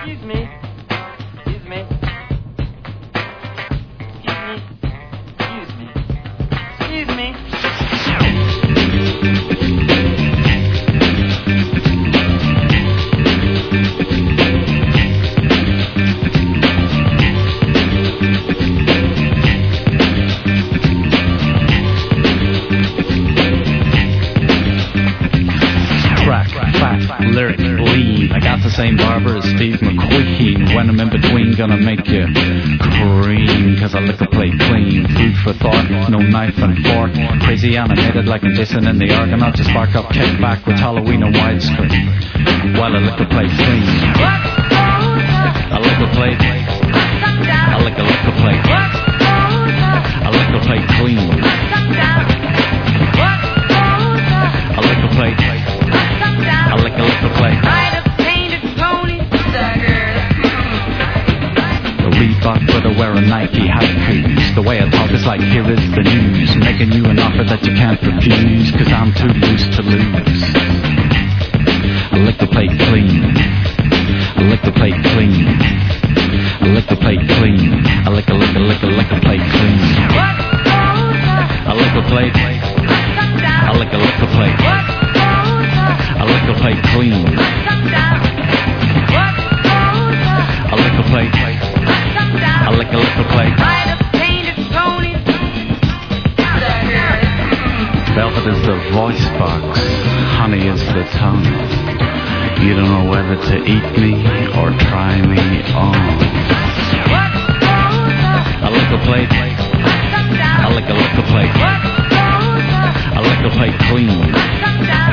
Same barber as Steve McQueen. When I'm in between, gonna make you cream. Cause I lick the plate clean. Food for thought, no knife and fork. Crazy animated like I'm dissing in the Argonaut. To spark up, kick back with Halloween and widescreen. While I lick the plate clean. I lick the plate. I lick the plate. I lick the plate clean. I lick the plate. I lick the plate. Reebok, but I wear a Nike haikus. The way I talk is like, here is the news. Making you an offer that you can't refuse. Cause I'm too loose to lose. I lick the plate clean. I lick the plate clean. I lick the plate clean. I lick the plate clean. I lick the plate. I lick the plate. I lick the plate clean. I lick the plate. I lick the plate. Velvet is the voice box, honey is the tongue. You don't know whether to eat me or try me on. I lick the plate. I lick the plate. I lick the plate clean.